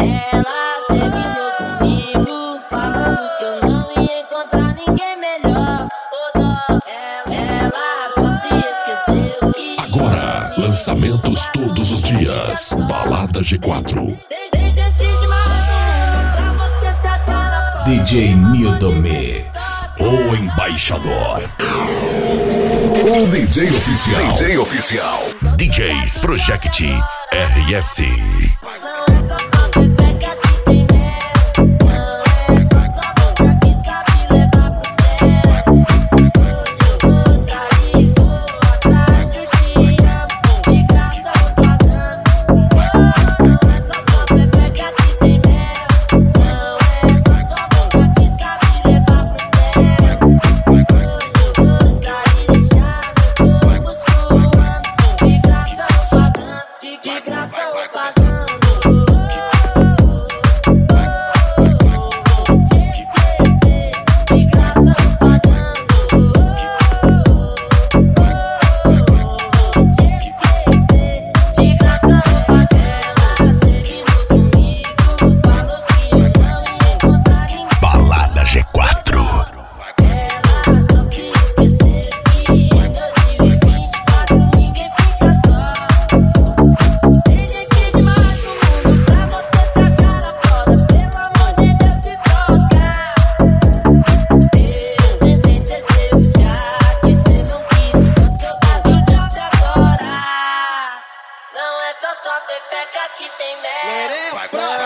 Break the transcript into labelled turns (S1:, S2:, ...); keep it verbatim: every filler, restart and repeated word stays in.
S1: Ela terminou comigo, falando que eu não ia encontrar ninguém melhor. Ô dó, ela, ela só se esqueceu que
S2: Agora, lançamentos todos os dias. Balada G quatro.
S3: D J Nildo Mix,
S2: O embaixador. O D J oficial. D J oficial. D Js Project R S.
S1: só pepeca que tem mel.